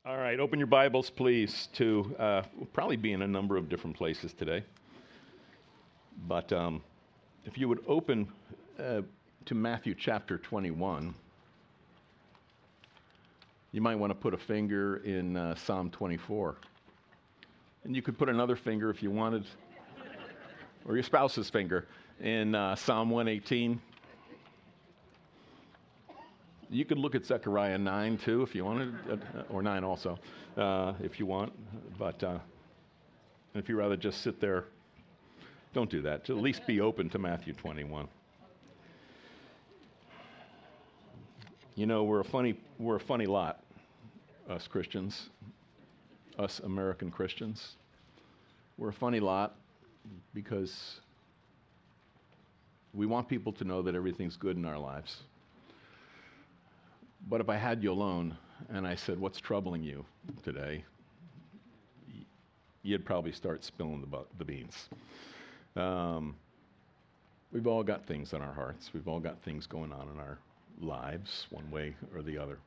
All right, open your Bibles, please, to we'll probably be in a number of different places today. But if you would open to Matthew chapter 21, you might want to put a finger in Psalm 24. And you could put another finger if you wanted, or your spouse's finger, in Psalm 118. You could look at Zechariah 9 too if you wanted, or 9 also, if you want. But if you'd rather just sit there, don't do that. At least be open to Matthew 21. You know, we're a funny lot, us Christians, us American Christians. We're a funny lot because we want people to know that everything's good in our lives. But if I had you alone and I said, what's troubling you today? You'd probably start spilling the beans. We've all got things on our hearts. We've all got things going on in our lives, one way or the other.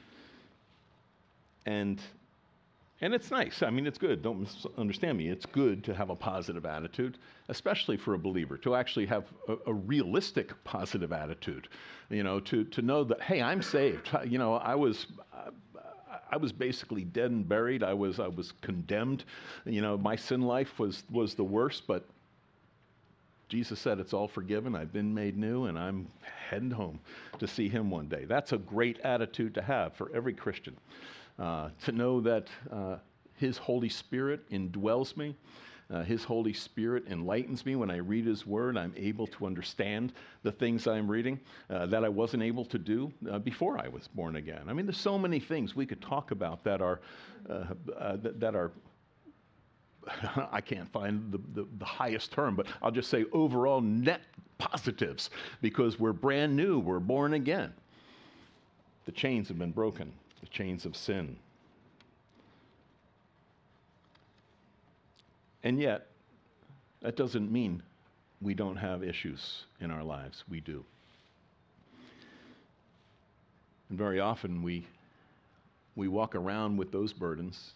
And it's nice. I mean, it's good. Don't misunderstand me. It's good to have a positive attitude, especially for a believer, to actually have a realistic positive attitude. You know, to know that, hey, I'm saved. You know, I was basically dead and buried. I was condemned. You know, my sin life was the worst, but Jesus said it's all forgiven. I've been made new, and I'm heading home to see him one day. That's a great attitude to have for every Christian. To know that his Holy Spirit indwells me. His Holy Spirit enlightens me when I read his word. I'm able to understand the things I'm reading that I wasn't able to do before I was born again. I mean, there's so many things we could talk about that are I can't find the highest term, but I'll just say overall net positives, because we're brand new, we're born again. The chains have been broken, the chains of sin. And yet, that doesn't mean we don't have issues in our lives. We do. And very often we walk around with those burdens,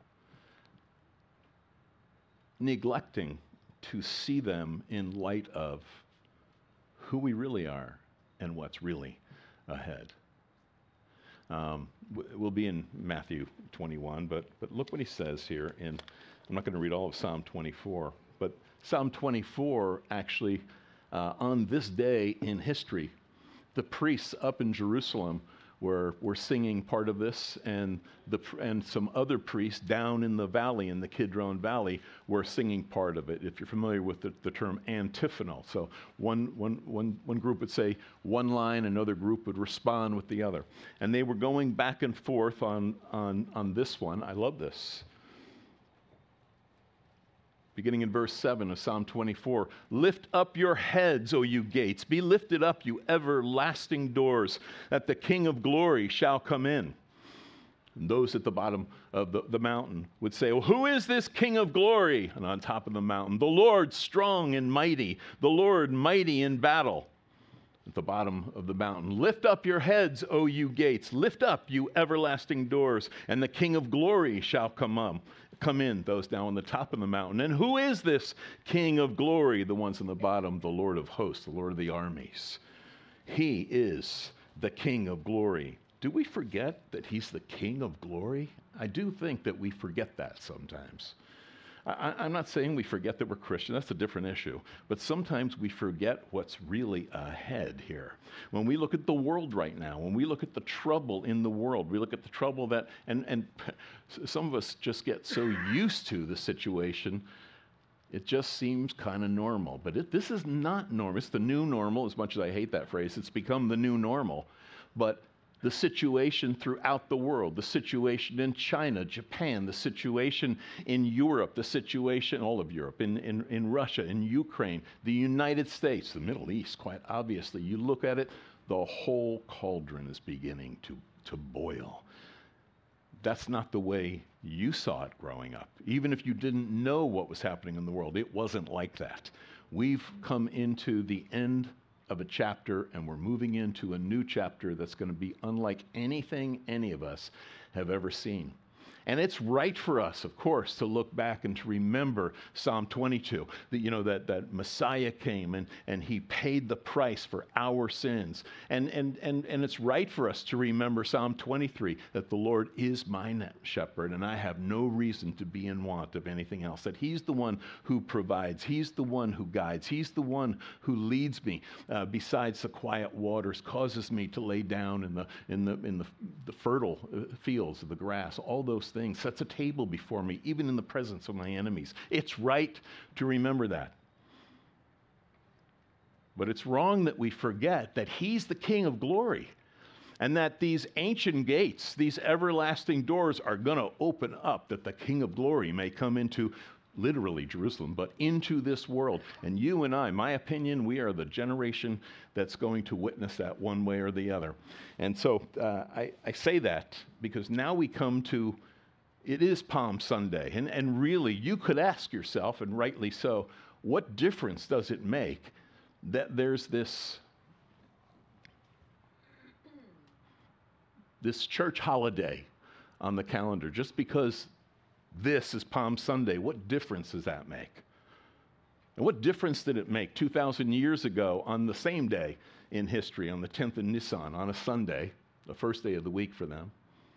neglecting to see them in light of who we really are and what's really ahead. We'll be in Matthew 21, but look what he says here. I'm not going to read all of Psalm 24, but Psalm 24 actually, on this day in history, the priests up in Jerusalem were singing part of this, and some other priests down in the valley, in the Kidron Valley, were singing part of it. If you're familiar with the term antiphonal, so one group would say one line, another group would respond with the other, and they were going back and forth on this one. I love this. Beginning in verse 7 of Psalm 24, lift up your heads, O you gates. Be lifted up, you everlasting doors, that the King of glory shall come in. And those at the bottom of the mountain would say, well, who is this King of glory? And on top of the mountain, the Lord strong and mighty, the Lord mighty in battle. At the bottom of the mountain, lift up your heads, O you gates. Lift up, you everlasting doors, and the King of glory shall come in, those down on the top of the mountain. And who is this King of glory? The ones on the bottom, the Lord of hosts, the Lord of the armies. He is the King of glory. Do we forget that he's the King of glory? I do think that we forget that sometimes. I'm not saying we forget that we're Christian. That's a different issue. But sometimes we forget what's really ahead here. When we look at the world right now, when we look at the trouble in the world, we look at the trouble that, and some of us just get so used to the situation, it just seems kind of normal. But this is not normal. It's the new normal, as much as I hate that phrase. It's become the new normal. But the situation throughout the world, the situation in China, Japan, the situation in Europe, the situation, all of Europe, in Russia, in Ukraine, the United States, the Middle East, quite obviously. You look at it, the whole cauldron is beginning to boil. That's not the way you saw it growing up. Even if you didn't know what was happening in the world, it wasn't like that. We've come into the end of a chapter, and we're moving into a new chapter that's going to be unlike anything any of us have ever seen. And it's right for us, of course, to look back and to remember Psalm 22, that Messiah came and he paid the price for our sins. And it's right for us to remember Psalm 23, that the Lord is my shepherd, and I have no reason to be in want of anything else, that he's the one who provides, he's the one who guides, he's the one who leads me besides the quiet waters, causes me to lay down in the fertile fields of the grass, all those things, sets a table before me, even in the presence of my enemies. It's right to remember that. But it's wrong that we forget that he's the King of glory, and that these ancient gates, these everlasting doors are going to open up, that the King of glory may come into, literally Jerusalem, but into this world. And you and I, my opinion, we are the generation that's going to witness that one way or the other. And so I say that because now we come to, it is Palm Sunday. And really, you could ask yourself, and rightly so, what difference does it make that there's this church holiday on the calendar? Just because this is Palm Sunday, what difference does that make? And what difference did it make 2,000 years ago on the same day in history, on the 10th of Nisan, on a Sunday, the first day of the week for them?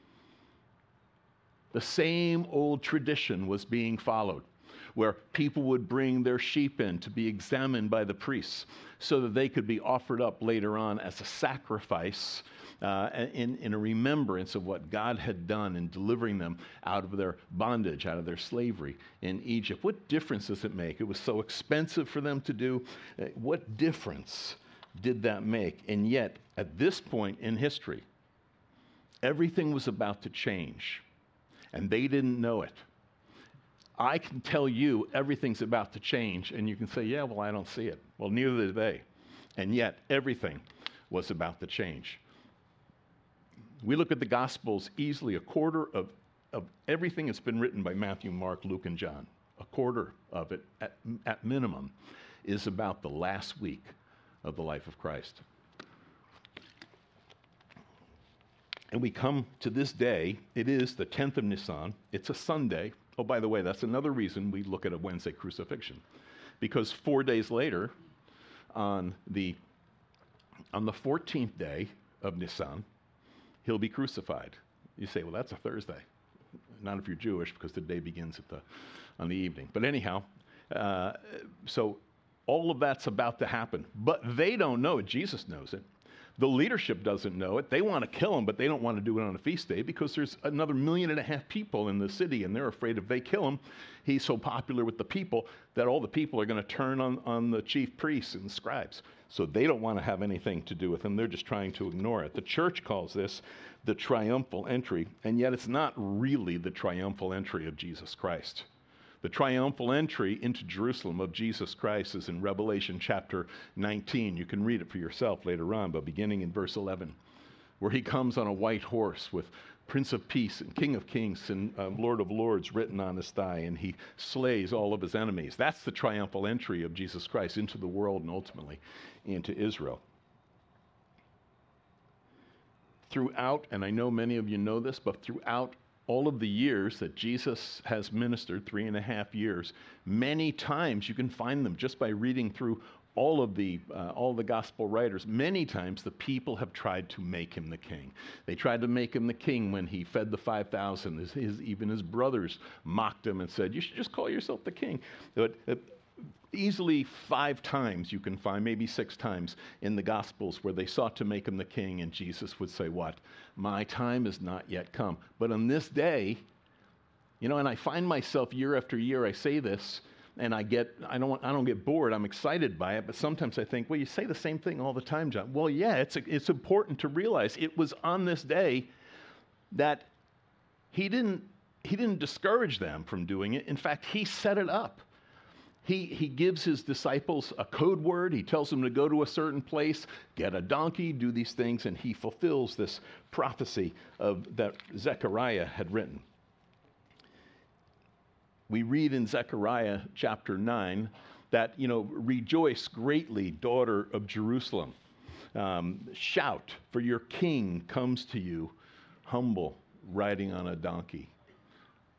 The same old tradition was being followed, where people would bring their sheep in to be examined by the priests so that they could be offered up later on as a sacrifice in a remembrance of what God had done in delivering them out of their bondage, out of their slavery in Egypt. What difference does it make? It was so expensive for them to do. What difference did that make? And yet, at this point in history, everything was about to change, and they didn't know it. I can tell you everything's about to change, and you can say, yeah, well, I don't see it. Well, neither did they. And yet, everything was about to change. We look at the Gospels, easily a quarter of everything that's been written by Matthew, Mark, Luke, and John. A quarter of it, at minimum, is about the last week of the life of Christ. And we come to this day. It is the 10th of Nisan. It's a Sunday. Oh, by the way, that's another reason we look at a Wednesday crucifixion. Because 4 days later, on the 14th day of Nisan, he'll be crucified. You say, well, that's a Thursday. Not if you're Jewish, because the day begins on the evening. But anyhow, so all of that's about to happen. But they don't know it. Jesus knows it. The leadership doesn't know it. They want to kill him, but they don't want to do it on a feast day because there's another 1.5 million people in the city, and they're afraid if they kill him, he's so popular with the people that all the people are going to turn on the chief priests and scribes. So they don't want to have anything to do with him. They're just trying to ignore it. The church calls this the triumphal entry, and yet it's not really the triumphal entry of Jesus Christ. The triumphal entry into Jerusalem of Jesus Christ is in Revelation chapter 19. You can read it for yourself later on, but beginning in verse 11, where he comes on a white horse with Prince of Peace and King of Kings and Lord of Lords written on his thigh, and he slays all of his enemies. That's the triumphal entry of Jesus Christ into the world and ultimately into Israel. Throughout, and I know many of you know this, but throughout all of the years that Jesus has ministered, 3.5 years, many times you can find them just by reading through all the gospel writers. Many times the people have tried to make him the king. They tried to make him the king when he fed the 5,000. Even his brothers mocked him and said, you should just call yourself the king. But easily 5 times you can find, maybe 6 times in the Gospels where they sought to make him the king, and Jesus would say, what? My time has not yet come. But on this day, and I find myself year after year, I say this, and I don't get bored. I'm excited by it, but sometimes I think, well, you say the same thing all the time, John. Well, yeah, it's important to realize it was on this day that he didn't discourage them from doing it. In fact, he set it up. He gives his disciples a code word. He tells them to go to a certain place, get a donkey, do these things, and he fulfills this prophecy that Zechariah had written. We read in Zechariah chapter 9 that, rejoice greatly, daughter of Jerusalem. Shout, for your king comes to you, humble, riding on a donkey.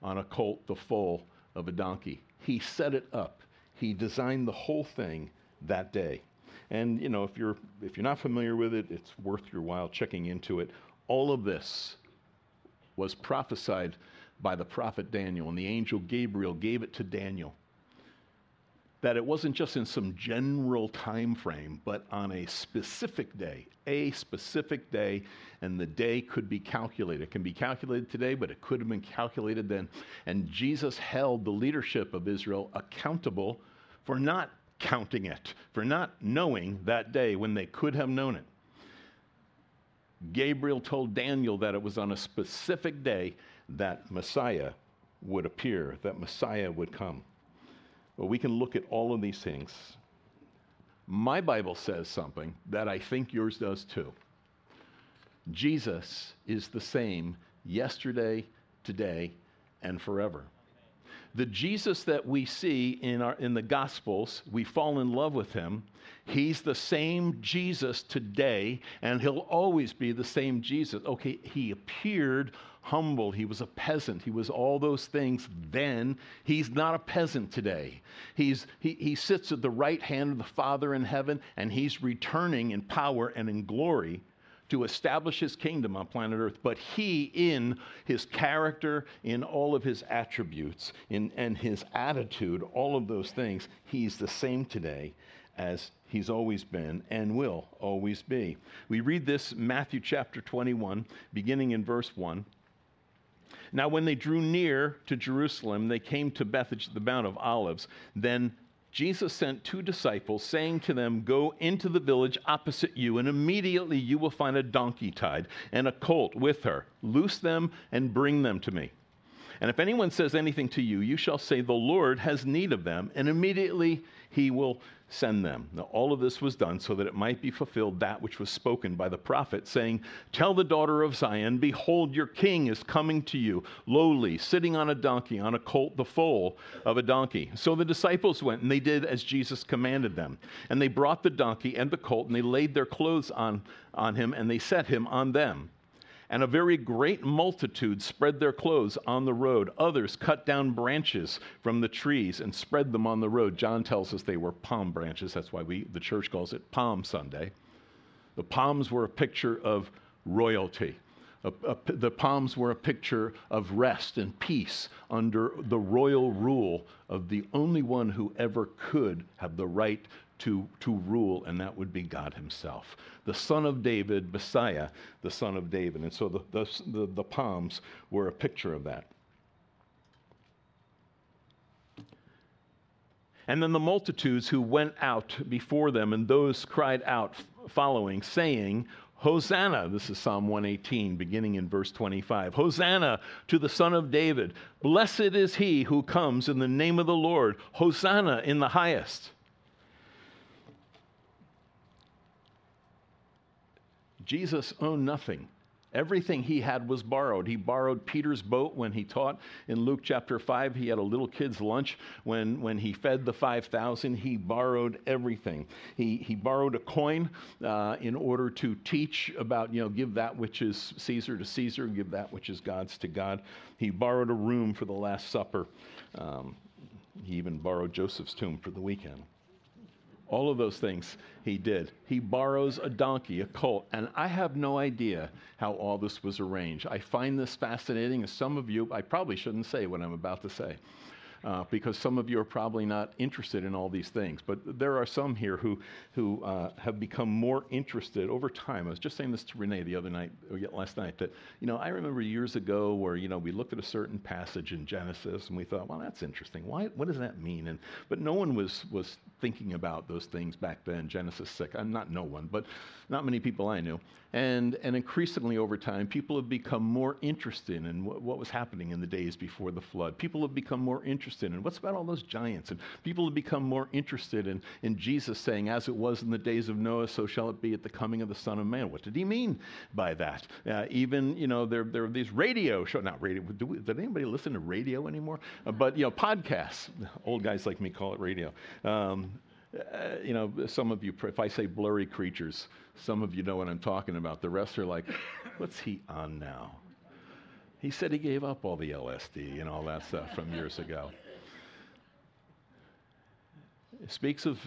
on a colt, the foal of a donkey. He set it up. He designed the whole thing that day. And you know, if you're not familiar with it, it's worth your while checking into it. All of this was prophesied by the prophet Daniel, and the angel Gabriel gave it to Daniel. That it wasn't just in some general time frame, but on a specific day, and the day could be calculated. It can be calculated today, but it could have been calculated then. And Jesus held the leadership of Israel accountable for not counting it, for not knowing that day when they could have known it. Gabriel told Daniel that it was on a specific day that Messiah would appear, that Messiah would come. Well, we can look at all of these things. My Bible says something that I think yours does too. Jesus is the same yesterday, today, and forever. The Jesus that we see in the Gospels, we fall in love with him. He's the same Jesus today, and he'll always be the same Jesus. Okay, he appeared humble. He was a peasant. He was all those things then. He's not a peasant today. He sits at the right hand of the Father in heaven, and he's returning in power and in glory to establish his kingdom on planet Earth. But he, in his character, in all of his attributes, and his attitude, all of those things, he's the same today as he's always been and will always be. We read this, Matthew chapter 21, beginning in verse 1. Now, when they drew near to Jerusalem, they came to Bethphage, the Mount of Olives. Then Jesus sent 2 disciples, saying to them, "Go into the village opposite you, and immediately you will find a donkey tied and a colt with her. Loose them and bring them to me. And if anyone says anything to you, you shall say, 'The Lord has need of them,' and immediately he will send them." Now, all of this was done so that it might be fulfilled that which was spoken by the prophet, saying, "Tell the daughter of Zion, behold, your king is coming to you, lowly, sitting on a donkey, on a colt, the foal of a donkey." So the disciples went, and they did as Jesus commanded them. And they brought the donkey and the colt, and they laid their clothes on him, and they set him on them. And a very great multitude spread their clothes on the road. Others cut down branches from the trees and spread them on the road. John tells us they were palm branches. That's why the church calls it Palm Sunday. The palms were a picture of royalty. The palms were a picture of rest and peace under the royal rule of the only one who ever could have the right to rule, and that would be God himself. The son of David, Messiah, the son of David. And so the palms were a picture of that. And then the multitudes who went out before them, and those cried out following, saying, "Hosanna," this is Psalm 118, beginning in verse 25. "Hosanna to the Son of David. Blessed is he who comes in the name of the Lord. Hosanna in the highest." Jesus owned nothing. Everything he had was borrowed. He borrowed Peter's boat when he taught in Luke chapter 5. He had a little kid's lunch when he fed the 5,000. He borrowed everything. He borrowed a coin in order to teach about, give that which is Caesar to Caesar, give that which is God's to God. He borrowed a room for the Last Supper. He even borrowed Joseph's tomb for the weekend. All of those things he did. He borrows a donkey, a colt, and I have no idea how all this was arranged. I find this fascinating, and some of you, I probably shouldn't say what I'm about to say, because some of you are probably not interested in all these things. But there are some here who have become more interested over time. I was just saying this to Renee last night, that, I remember years ago where, we looked at a certain passage in Genesis and we thought, well, that's interesting. What does that mean? But no one was thinking about those things back then, Genesis 6. Not no one, but not many people I knew. And increasingly over time, people have become more interested in what was happening in the days before the flood. People have become more interested in what's about all those giants. And people have become more interested in Jesus saying, "As it was in the days of Noah, so shall it be at the coming of the Son of Man." What did he mean by that? Even, there are these radio shows, not radio, did anybody listen to radio anymore? But, podcasts. Old guys like me call it radio. Some of you, if I say blurry creatures, some of you know what I'm talking about. The rest are like, what's he on now? He said he gave up all the LSD and all that stuff from years ago. It speaks of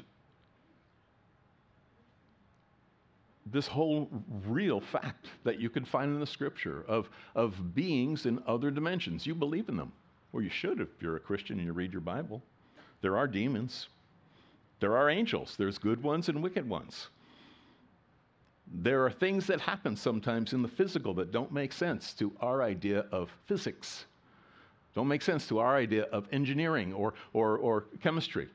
this whole real fact that you can find in the scripture of beings in other dimensions. You believe in them, or you should if you're a Christian and you read your Bible. There are demons. There are angels. There's good ones and wicked ones. There are things that happen sometimes in the physical that don't make sense to our idea of physics, don't make sense to our idea of engineering or chemistry.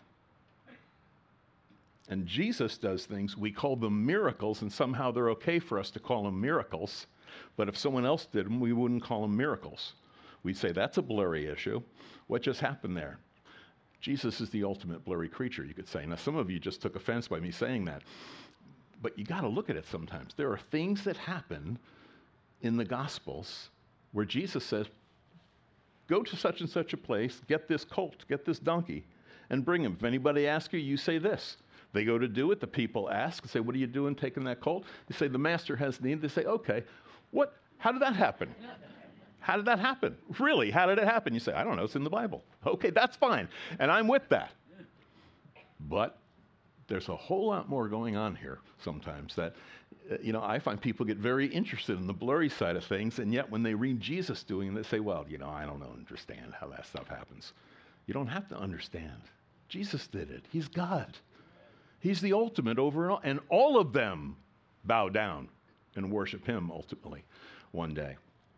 And Jesus does things, we call them miracles, and somehow they're okay for us to call them miracles. But if someone else did them, we wouldn't call them miracles. We'd say, that's a blurry issue. What just happened there? Jesus is the ultimate blurry creature, you could say. Now, some of you just took offense by me saying that. But you got to look at it sometimes. There are things that happen in the Gospels where Jesus says, go to such and such a place, get this colt, get this donkey, and bring him. If anybody asks you, you say this. They go to do it. The people ask and say, what are you doing taking that colt? They say, the master has need. They say, okay, how did that happen? How did that happen? Really, how did it happen? You say, I don't know, it's in the Bible. Okay, that's fine. And I'm with that. But there's a whole lot more going on here sometimes that, I find people get very interested in the blurry side of things, and yet when they read Jesus doing it, they say, well, I don't understand how that stuff happens. You don't have to understand. Jesus did it. He's God. He's the ultimate over and all of them bow down and worship him ultimately one day.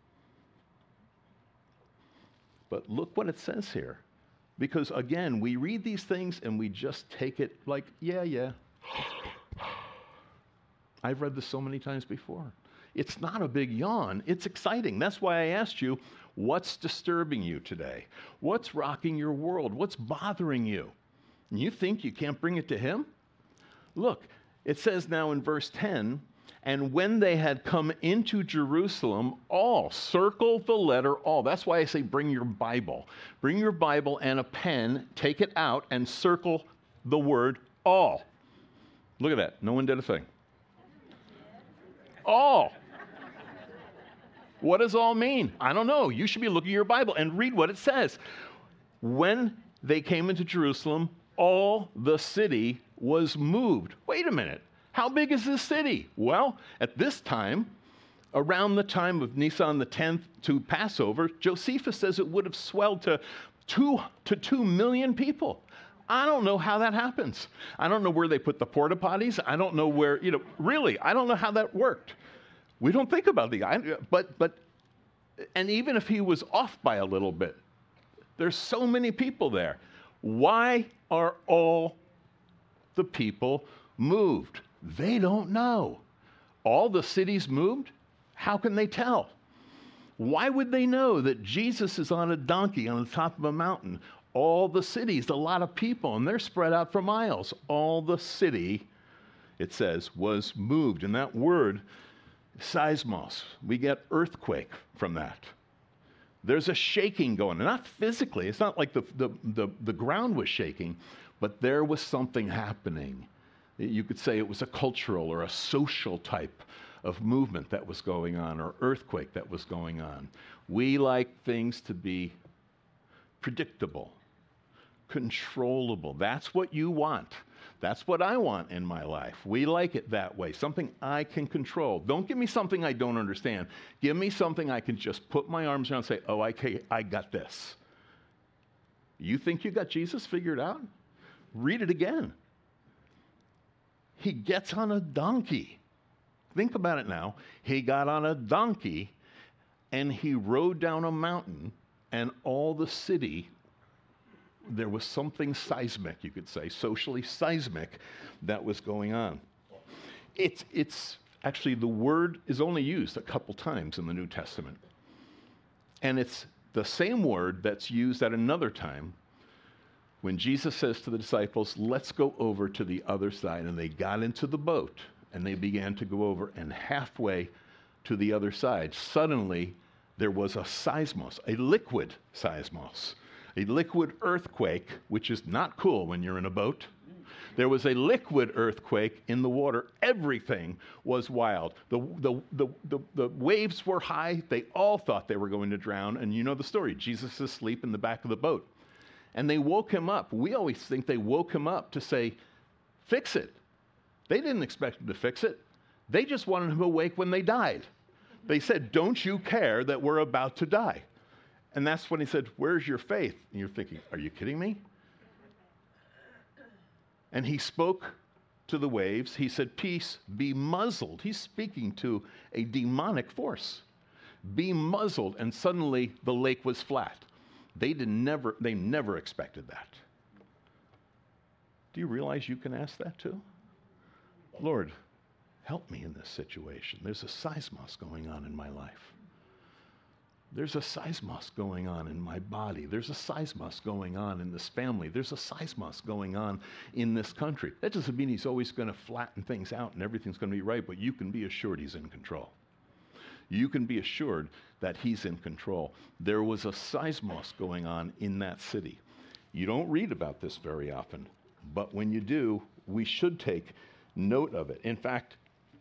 But look what it says here. Because again, we read these things and we just take it like, yeah. I've read this so many times before. It's not a big yawn. It's exciting. That's why I asked you, what's disturbing you today? What's rocking your world? What's bothering you? And you think you can't bring it to him? Look, it says now in verse 10, and when they had come into Jerusalem, all, circle the letter all. That's why I say bring your Bible. Bring your Bible and a pen, take it out, and circle the word all. Look at that. No one did a thing. All. What does all mean? I don't know. You should be looking at your Bible and read what it says. When they came into Jerusalem, all the city was moved. Wait a minute. How big is this city? Well, at this time, around the time of Nisan the 10th to Passover, Josephus says it would have swelled to 2 million people. I don't know how that happens. I don't know where they put the porta potties. I don't know where, really, I don't know how that worked. We don't think about the guy, but even if he was off by a little bit, there's so many people there. Why are all the people moved? They don't know. All the cities moved? How can they tell? Why would they know that Jesus is on a donkey on the top of a mountain? All the cities, a lot of people, and they're spread out for miles. All the city, it says, was moved. And that word, seismos, we get earthquake from that. There's a shaking going on, not physically. It's not like the ground was shaking, but there was something happening. You could say it was a cultural or a social type of movement that was going on, or earthquake that was going on. We like things to be predictable, controllable. That's what you want. That's what I want in my life. We like it that way, something I can control. Don't give me something I don't understand. Give me something I can just put my arms around and say, oh, I got this. You think you got Jesus figured out? Read it again. He gets on a donkey. Think about it now. He got on a donkey and he rode down a mountain, and all the city, there was something seismic, you could say, socially seismic, that was going on. It's actually, the word is only used a couple times in the New Testament. And it's the same word that's used at another time when Jesus says to the disciples, let's go over to the other side. And they got into the boat and they began to go over, and halfway to the other side, suddenly there was a seismos, a liquid seismos, a liquid earthquake, which is not cool when you're in a boat. There was a liquid earthquake in the water. Everything was wild. The waves were high. They all thought they were going to drown. And you know the story. Jesus is asleep in the back of the boat. And they woke him up. We always think they woke him up to say, fix it. They didn't expect him to fix it. They just wanted him awake when they died. They said, don't you care that we're about to die? And that's when he said, where's your faith? And you're thinking, are you kidding me? And he spoke to the waves. He said, peace, be muzzled. He's speaking to a demonic force. Be muzzled. And suddenly the lake was flat. They never expected that. Do you realize you can ask that too? Lord, help me in this situation. There's a seismos going on in my life. There's a seismos going on in my body. There's a seismos going on in this family. There's a seismos going on in this country. That doesn't mean he's always going to flatten things out and everything's going to be right, but you can be assured he's in control. You can be assured that he's in control. There was a seismos going on in that city. You don't read about this very often, but when you do, we should take note of it. In fact,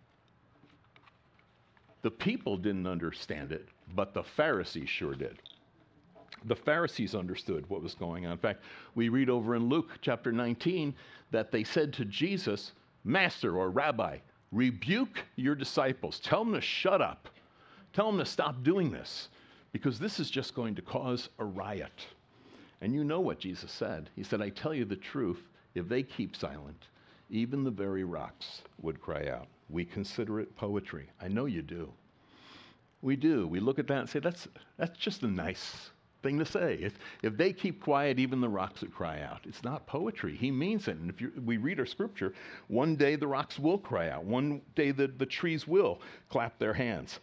the people didn't understand it, but the Pharisees sure did. The Pharisees understood what was going on. In fact, we read over in Luke chapter 19 that they said to Jesus, Master or Rabbi, rebuke your disciples. Tell them to shut up. Tell them to stop doing this, because this is just going to cause a riot. And you know what Jesus said. He said, I tell you the truth, if they keep silent, even the very rocks would cry out. We consider it poetry. I know you do. We do. We look at that and say, that's just a nice thing to say. If they keep quiet, even the rocks would cry out. It's not poetry. He means it. And if we read our scripture, one day the rocks will cry out. One day the trees will clap their hands.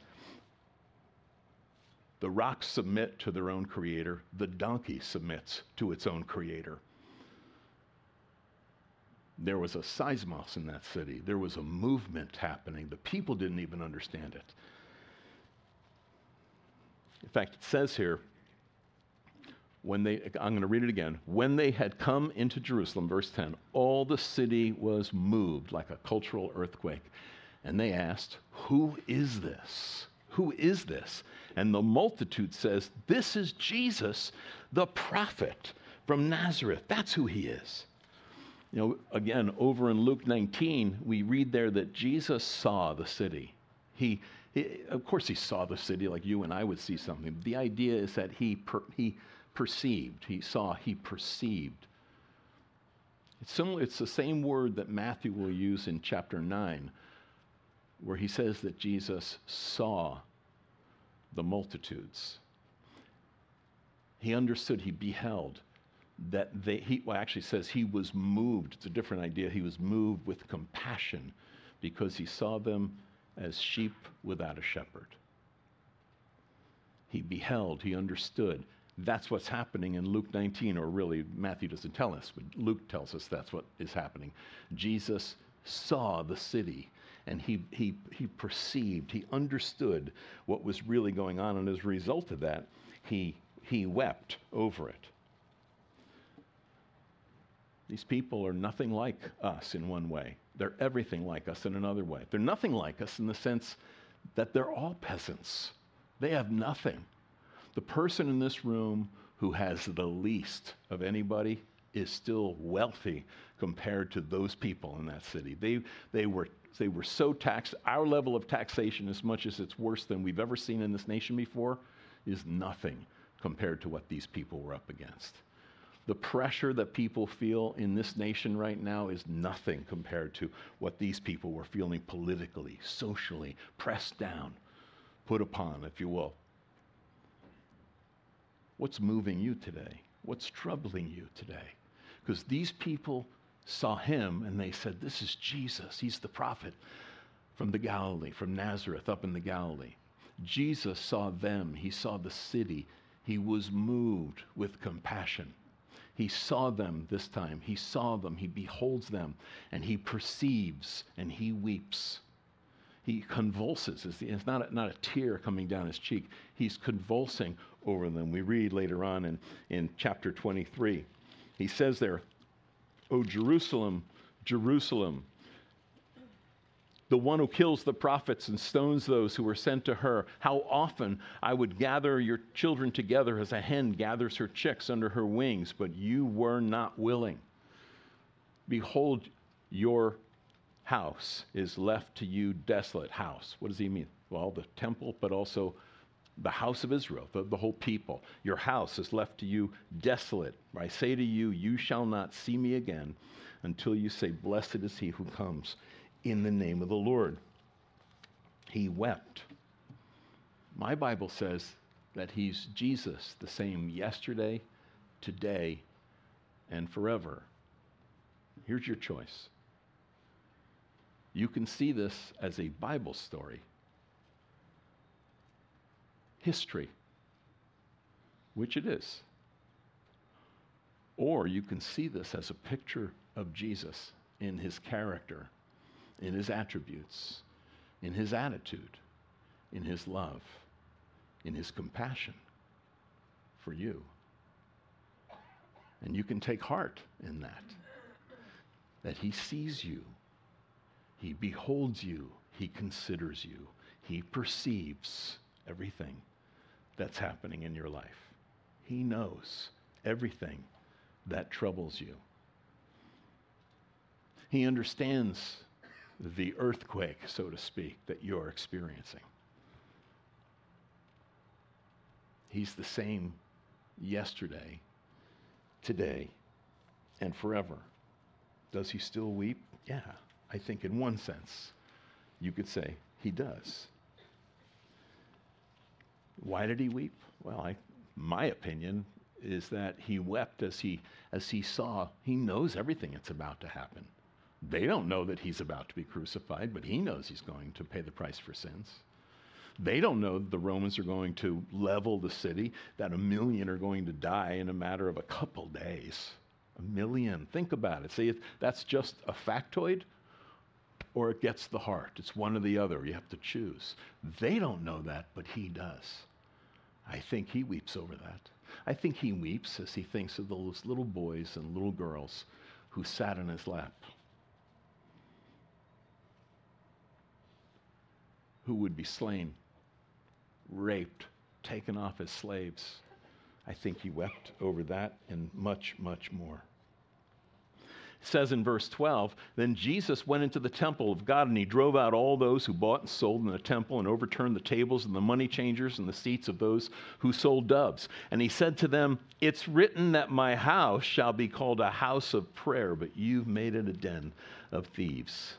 The rocks submit to their own creator. The donkey submits to its own creator. There was a seismos in that city. There was a movement happening. The people didn't even understand it. In fact, it says here, I'm going to read it again. When they had come into Jerusalem, verse 10, all the city was moved like a cultural earthquake. And they asked, who is this? Who is this? And the multitude says, this is Jesus, the prophet from Nazareth. That's who he is. You know, again, over in Luke 19, we read there that Jesus saw the city. Of course, he saw the city like you and I would see something. The idea is that he perceived. He saw, he perceived. It's similar. It's the same word that Matthew will use in chapter 9, where he says that Jesus saw the multitudes. He understood, he beheld that actually says he was moved. It's a different idea. He was moved with compassion because he saw them as sheep without a shepherd. He beheld, he understood. That's what's happening in Luke 19, or really Matthew doesn't tell us, but Luke tells us that's what is happening. Jesus saw the city, and he perceived, he understood what was really going on, and as a result of that, he wept over it. These people are nothing like us in one way. They're everything like us in another way. They're nothing like us in the sense that they're all peasants. They have nothing. The person in this room who has the least of anybody is still wealthy compared to those people in that city. They were so taxed. Our level of taxation, as much as it's worse than we've ever seen in this nation before, is nothing compared to what these people were up against. The pressure that people feel in this nation right now is nothing compared to what these people were feeling politically, socially, pressed down, put upon, if you will. What's moving you today? What's troubling you today? Because these people saw him and they said, this is Jesus. He's the prophet from the Galilee, from Nazareth up in the Galilee. Jesus saw them. He saw the city. He was moved with compassion. He saw them this time. He saw them. He beholds them. And he perceives and he weeps. He convulses. It's not a tear coming down his cheek. He's convulsing over them. We read later on in chapter 23. He says there, "O Jerusalem, Jerusalem, the one who kills the prophets and stones those who were sent to her, how often I would gather your children together as a hen gathers her chicks under her wings, but you were not willing. Behold, your house is left to you desolate." House, what does he mean? Well, the temple, but also the house of Israel, the whole people. "Your house is left to you desolate. I say to you, you shall not see me again until you say, blessed is he who comes in the name of the Lord." He wept. My Bible says that he's Jesus, the same yesterday, today, and forever. Here's your choice. You can see this as a Bible story, history, which it is. Or you can see this as a picture of Jesus in his character, in his attributes, in his attitude, in his love, in his compassion for you. And you can take heart in that he sees you, he beholds you, he considers you, he perceives everything that's happening in your life. He knows everything that troubles you. He understands the earthquake, so to speak, that you're experiencing. He's the same yesterday, today, and forever. Does he still weep? Yeah, I think in one sense, you could say he does. Why did he weep? Well, my opinion is that he wept as he saw, he knows everything that's about to happen. They don't know that he's about to be crucified, but he knows he's going to pay the price for sins. They don't know that the Romans are going to level the city, that 1 million are going to die in a matter of a couple days. 1 million. Think about it. See, that's just a factoid, or it gets the heart. It's one or the other. You have to choose. They don't know that, but he does. I think he weeps over that. I think he weeps as he thinks of those little boys and little girls who sat in his lap, who would be slain, raped, taken off as slaves. I think he wept over that and much, much more. It says in verse 12, "Then Jesus went into the temple of God, and he drove out all those who bought and sold in the temple, and overturned the tables and the money changers and the seats of those who sold doves. And he said to them, 'It's written that my house shall be called a house of prayer, but you've made it a den of thieves.'"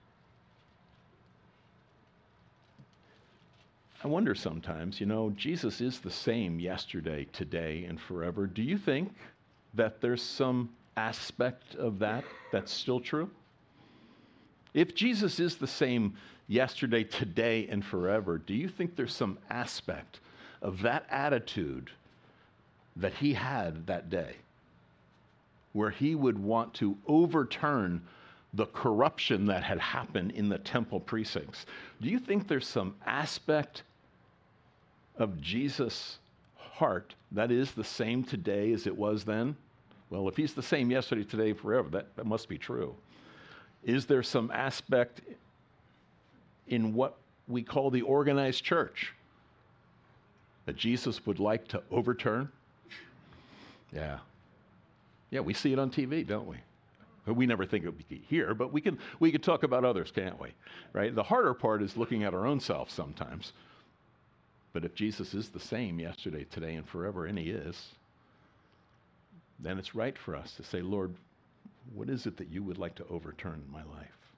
I wonder sometimes, Jesus is the same yesterday, today, and forever. Do you think that there's some aspect of that that's still true? If Jesus is the same yesterday, today, and forever, do you think there's some aspect of that attitude that he had that day where he would want to overturn the corruption that had happened in the temple precincts? Do you think there's some aspect of Jesus' heart that is the same today as it was then? Well, if he's the same yesterday, today, forever, that must be true. Is there some aspect in what we call the organized church that Jesus would like to overturn? Yeah, we see it on TV, don't we? We never think it would be here, but we can talk about others, can't we? Right? The harder part is looking at our own self sometimes. But if Jesus is the same yesterday, today, and forever, and he is, then it's right for us to say, Lord, what is it that you would like to overturn in my life?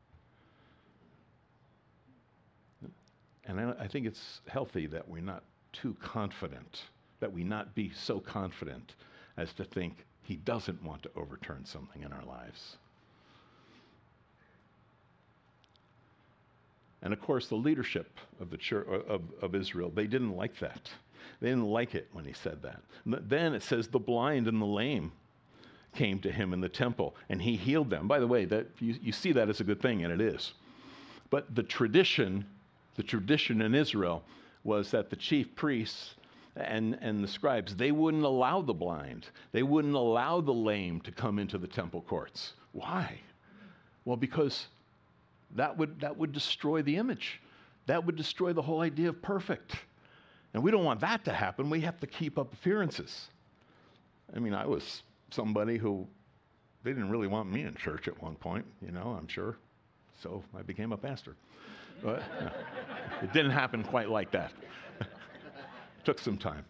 And I think it's healthy that we're not too confident, that we not be so confident as to think he doesn't want to overturn something in our lives. And of course, the leadership of the church of Israel, they didn't like that. They didn't like it when he said that. Then it says the blind and the lame came to him in the temple, and he healed them. By the way, that you see that as a good thing, and it is. But the tradition in Israel was that the chief priests and the scribes, they wouldn't allow the blind, they wouldn't allow the lame to come into the temple courts. Why? Well, because that would destroy the image. That would destroy the whole idea of perfect. And we don't want that to happen. We have to keep up appearances. I mean, I was somebody who, they didn't really want me in church at one point, I'm sure. So I became a pastor. But it didn't happen quite like that. It took some time.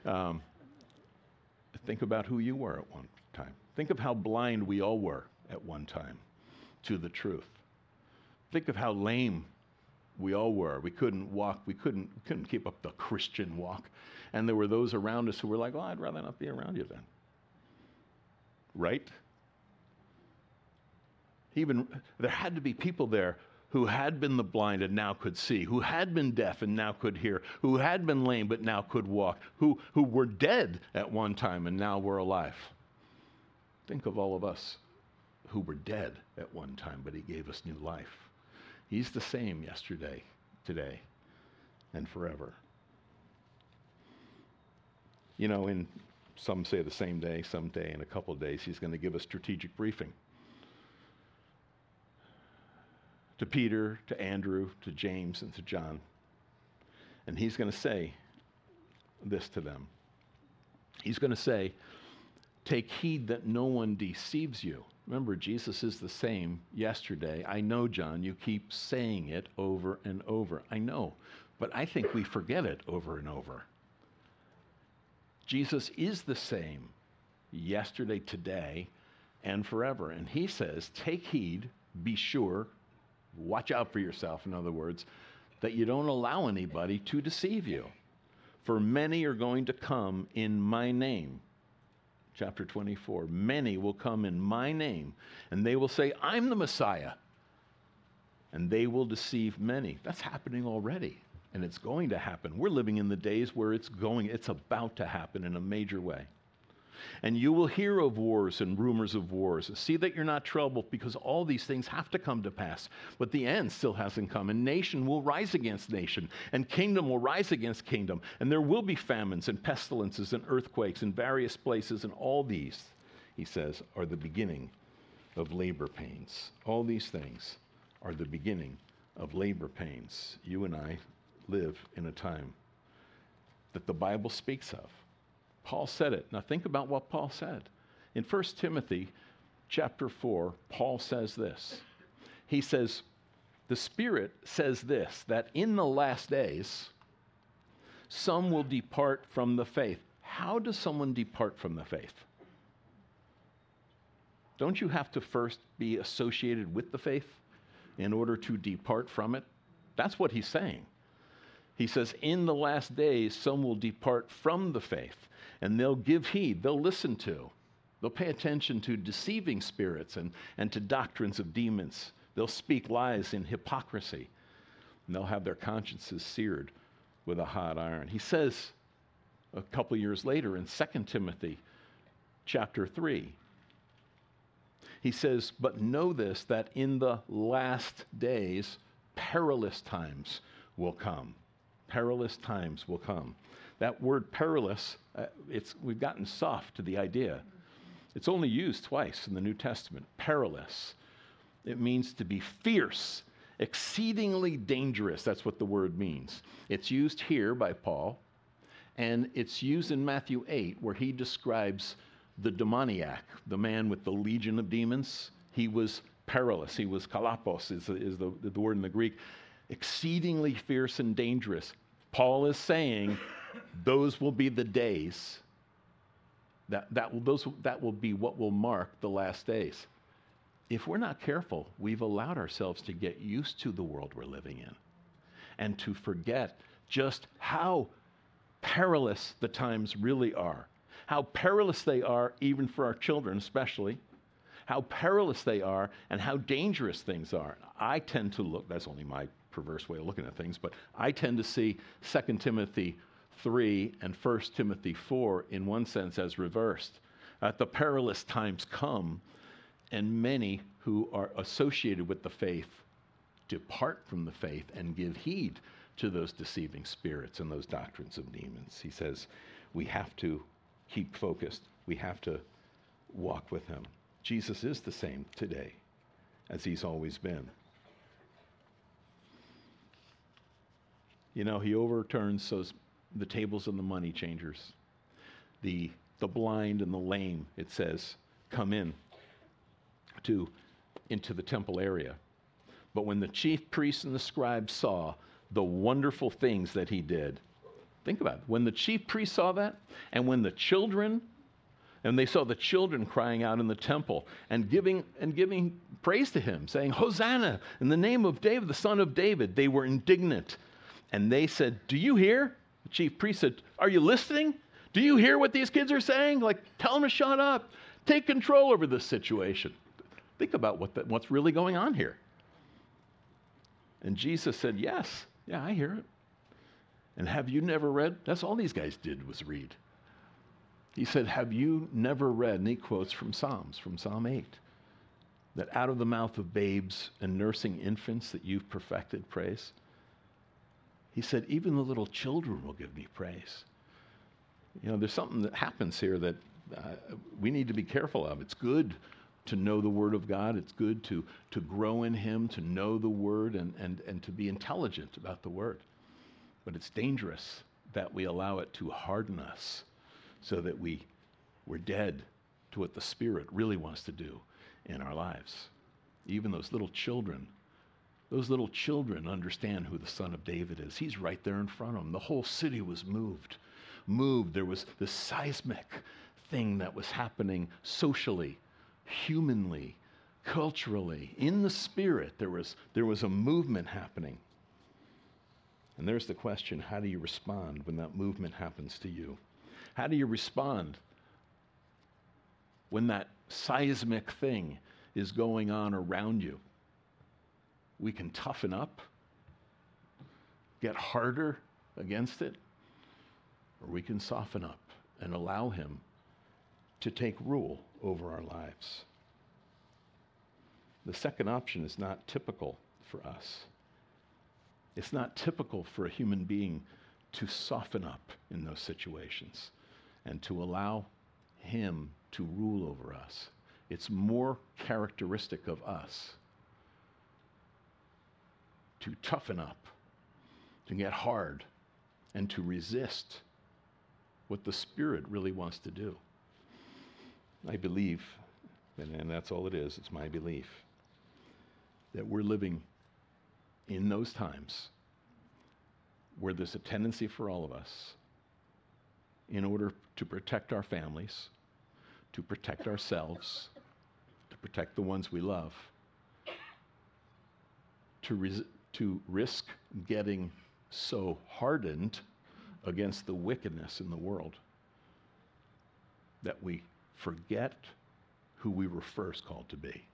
Think about who you were at one time. Think of how blind we all were at one time to the truth. Think of how lame we all were. We couldn't walk. We couldn't keep up the Christian walk. And there were those around us who were like, I'd rather not be around you then. Right? Even there had to be people there who had been the blind and now could see, who had been deaf and now could hear, who had been lame but now could walk, who were dead at one time and now were alive. Think of all of us who were dead at one time, but he gave us new life. He's the same yesterday, today, and forever. In some say the same day, some day, in a couple of days, he's going to give a strategic briefing. To Peter, to Andrew, to James, and to John. And he's going to say this to them. He's going to say, take heed that no one deceives you. Remember, Jesus is the same yesterday. I know, John, you keep saying it over and over. I know, but I think we forget it over and over. Jesus is the same yesterday, today, and forever. And he says, take heed, be sure, watch out for yourself, in other words, that you don't allow anybody to deceive you. For many are going to come in my name. Chapter 24, many will come in my name, and they will say, I'm the Messiah. And they will deceive many. That's happening already, and it's going to happen. We're living in the days where it's about to happen in a major way. And you will hear of wars and rumors of wars. See that you're not troubled, because all these things have to come to pass. But the end still hasn't come. And nation will rise against nation, and kingdom will rise against kingdom. And there will be famines and pestilences and earthquakes in various places. And all these, he says, are the beginning of labor pains. All these things are the beginning of labor pains. You and I live in a time that the Bible speaks of. Paul said it. Now think about what Paul said. In 1 Timothy chapter 4, Paul says this. He says, the Spirit says this, that in the last days, some will depart from the faith. How does someone depart from the faith? Don't you have to first be associated with the faith in order to depart from it? That's what he's saying. He says, in the last days, some will depart from the faith, and they'll give heed, they'll listen to, they'll pay attention to deceiving spirits and to doctrines of demons. They'll speak lies in hypocrisy, and they'll have their consciences seared with a hot iron. He says a couple years later in 2 Timothy chapter 3, he says, but know this, that in the last days, perilous times will come. Perilous times will come. That word perilous, we've gotten soft to the idea. It's only used twice in the New Testament. Perilous. It means to be fierce, exceedingly dangerous. That's what the word means. It's used here by Paul, and it's used in Matthew 8, where he describes the demoniac, the man with the legion of demons. He was perilous. He was kalapos, is the word in the Greek. Exceedingly fierce and dangerous. Paul is saying those will be the days, that will be what will mark the last days. If we're not careful, we've allowed ourselves to get used to the world we're living in and to forget just how perilous the times really are, how perilous they are even for our children especially, how perilous they are and how dangerous things are. I tend to look, that's only my perverse way of looking at things, but I tend to see 2 Timothy 3 and 1 Timothy 4 in one sense as reversed. The perilous times come, and many who are associated with the faith depart from the faith and give heed to those deceiving spirits and those doctrines of demons. He says we have to keep focused. We have to walk with him. Jesus is the same today as he's always been. You know, he overturns the tables of the money changers. The blind and the lame, it says, come into the temple area. But when the chief priests and the scribes saw the wonderful things that he did, think about it. When the chief priests saw that, and when they saw the children crying out in the temple and giving praise to him, saying, Hosanna, in the name of David, the son of David, they were indignant. And they said, do you hear? The chief priest said, are you listening? Do you hear what these kids are saying? Like, tell them to shut up. Take control over this situation. Think about what's really going on here. And Jesus said, yes, yeah, I hear it. And have you never read? That's all these guys did was read. He said, have you never read? And he quotes from Psalms, from Psalm 8, that out of the mouth of babes and nursing infants that you've perfected praise. He said, even the little children will give me praise. You know, there's something that happens here that we need to be careful of. It's good to know the Word of God. It's good to grow in Him, to know the Word, and to be intelligent about the Word. But it's dangerous that we allow it to harden us so that we're dead to what the Spirit really wants to do in our lives. Even those little children understand who the Son of David is. He's right there in front of them. The whole city was moved. There was this seismic thing that was happening socially, humanly, culturally, in the Spirit. There was a movement happening. And there's the question, how do you respond when that movement happens to you? How do you respond when that seismic thing is going on around you? We can toughen up, get harder against it, or we can soften up and allow him to take rule over our lives. The second option is not typical for us. It's not typical for a human being to soften up in those situations and to allow him to rule over us. It's more characteristic of us to toughen up, to get hard, and to resist what the Spirit really wants to do. I believe, and that's all it is, it's my belief, that we're living in those times where there's a tendency for all of us, in order to protect our families, to protect ourselves, to protect the ones we love, to risk getting so hardened against the wickedness in the world that we forget who we were first called to be,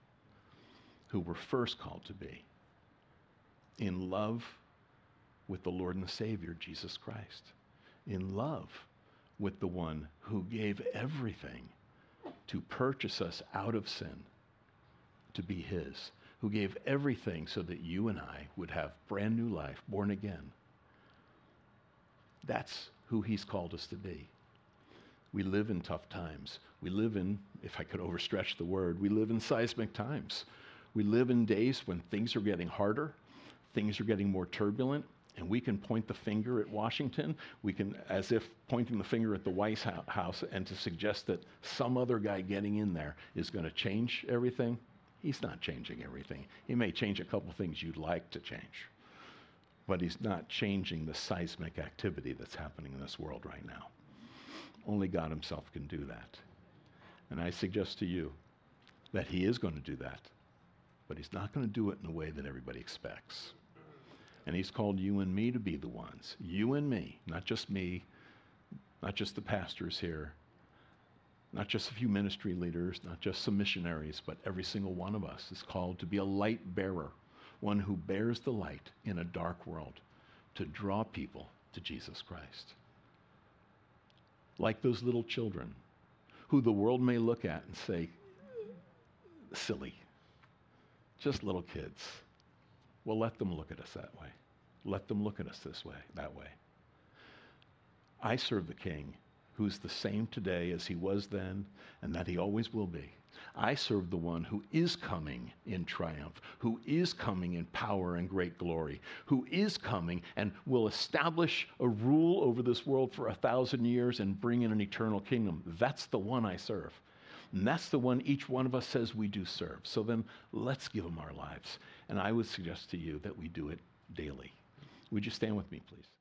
in love with the Lord and Savior, Jesus Christ, in love with the one who gave everything to purchase us out of sin, to be his, who gave everything so that you and I would have brand new life, born again. That's who he's called us to be. We live in tough times. We live in, if I could overstretch the word, we live in seismic times. We live in days when things are getting harder, things are getting more turbulent, and we can point the finger at Washington. We can, as if pointing the finger at the White House and to suggest that some other guy getting in there is going to change everything. He's not changing everything. He may change a couple things you'd like to change, but he's not changing the seismic activity that's happening in this world right now. Only God himself can do that. And I suggest to you that he is going to do that, but he's not going to do it in a way that everybody expects. And he's called you and me to be the ones. You and me, not just the pastors here, not just a few ministry leaders, not just some missionaries, but every single one of us is called to be a light bearer, one who bears the light in a dark world, to draw people to Jesus Christ. Like those little children who the world may look at and say, silly, just little kids. Well, let them look at us that way. let them look at us that way. I serve the King who's the same today as he was then and that he always will be. I serve the one who is coming in triumph, who is coming in power and great glory, who is coming and will establish a rule over this world for 1,000 years and bring in an eternal kingdom. That's the one I serve. And that's the one each one of us says we do serve. So then let's give him our lives. And I would suggest to you that we do it daily. Would you stand with me, please?